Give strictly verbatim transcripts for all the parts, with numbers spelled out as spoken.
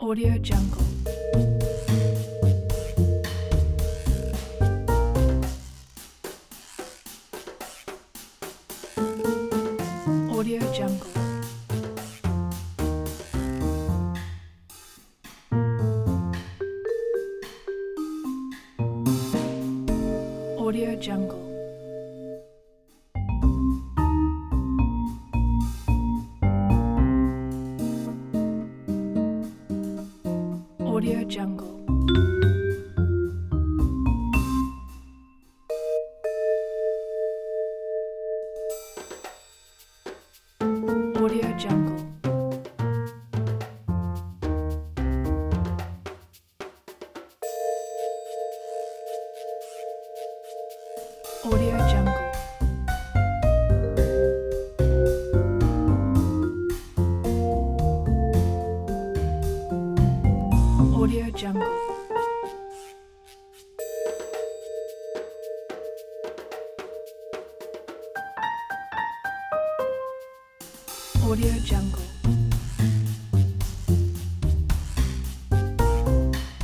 Audio Jungle. Audio Jungle. Audio Jungle. Audio Jungle. Audio Jungle. Audio Jungle. Audio Jungle. Audio Jungle.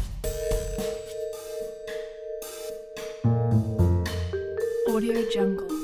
Audio Jungle.